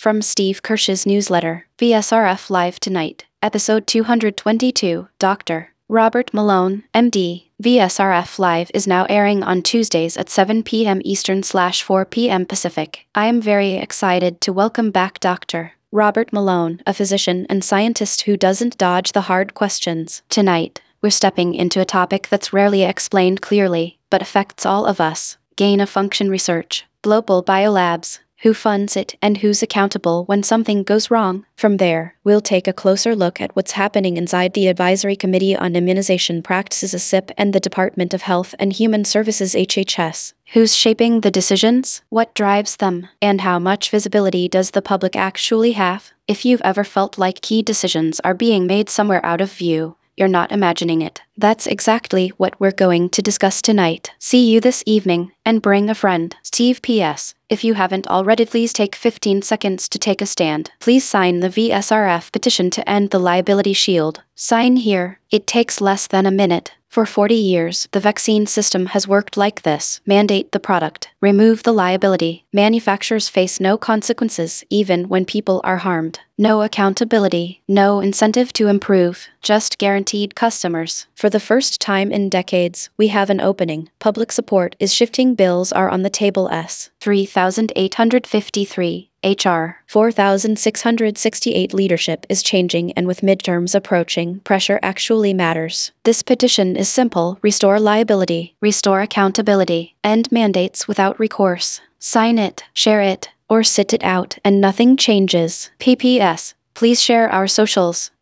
from Steve Kirsch's newsletter, VSRF Live Tonight, Episode 222, Dr. Robert Malone, MD. VSRF Live is now airing on Tuesdays at 7 p.m. Eastern/4 p.m. Pacific. I am very excited to welcome back Dr. Robert Malone, a physician and scientist who doesn't dodge the hard questions. Tonight, we're stepping into a topic that's rarely explained clearly, but affects all of us: gain-of-function research, global biolabs, who funds it, and who's accountable when something goes wrong. From there, we'll take a closer look at what's happening inside the Advisory Committee on Immunization Practices (ACIP) and the Department of Health and Human Services (HHS). Who's shaping the decisions, what drives them, and how much visibility does the public actually have? If you've ever felt like key decisions are being made somewhere out of view, you're not imagining it. That's exactly what we're going to discuss tonight. See you this evening, and bring a friend. Steve P.S. If you haven't already, please take 15 seconds to take a stand. Please sign the VSRF petition to end the liability shield. Sign here. It takes less than a minute. For 40 years, the vaccine system has worked like this. Mandate the product. Remove the liability. Manufacturers face no consequences, even when people are harmed. No accountability. No incentive to improve. Just guaranteed customers. For the first time in decades, we have an opening. Public support is shifting. Bills are on the table. S. 3853. HR 4668. Leadership is changing, and with midterms approaching, pressure actually matters. This petition is simple: restore liability, restore accountability, end mandates without recourse. Sign it, share it, or sit it out, and nothing changes. PPS. Please share our socials.